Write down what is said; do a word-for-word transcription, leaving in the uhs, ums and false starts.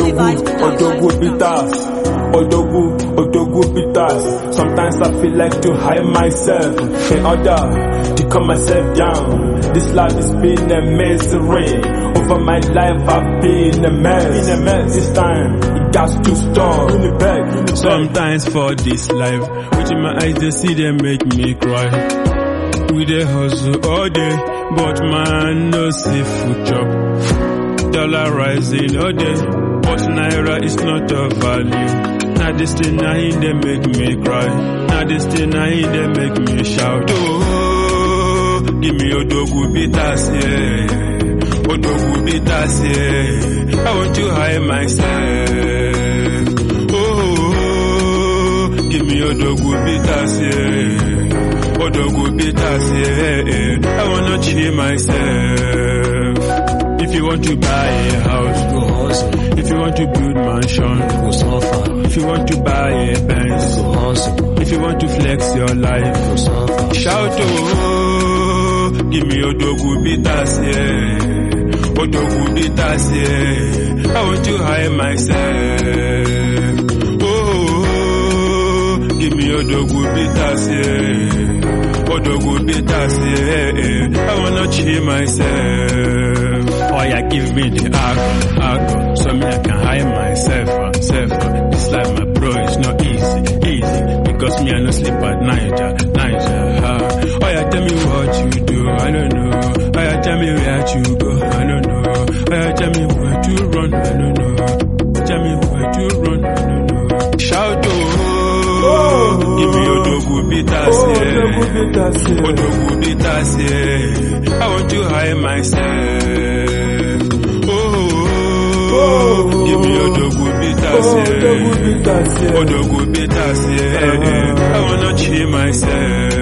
Odogu bitters, Odogu, Odogu bitters. Sometimes I feel like to hide myself in order to calm myself down. This life has been a misery. Over my life I've been a mess. In a mess. This time it got to stop. In the back, in the Sometimes for this life, within my eyes they see them make me cry. We dey hustle all day, but man no see food chop. Dollar rising all day, but naira is not of value. Now this thing now in they make me cry. Now this thing now in they make me shout. Oh, give me Odogu bitters, yeah. Odogu bitters, yeah. I want to hide myself. Oh, give me Odogu bitters, yeah. Odogu bitters, yeah. I wanna cheer myself. If you want to buy a house, go hustle. If you want to build mansion, Go suffer. if you want to buy a Benz, Go hustle. if you want to flex your life, Go suffer. shout oh, give me Odogu bitters, yeah. Odogu bitters, yeah. I want to hide myself. Oh, give me Odogu bitters, yeah. Odogu bitters, yeah. I wanna cheer myself. Oh yeah, give me the alcohol, alcohol, so me I can hide myself, uh, self. Uh. This life, my bro, is not easy, easy, because me I no sleep at night, uh, night. Uh. Oh yeah, tell me what you do, I don't know. Oh yeah, tell me where you go, I don't know. Oh yeah, tell me where to run, I don't know. Tell me where to run, I don't know. Shout oh, give me Odogu bitters, yeah. Odogu bitters, yeah. I want to hide myself. Give me Odogu bitters, yeah. Odogu bitters, yeah. I wanna cheer myself.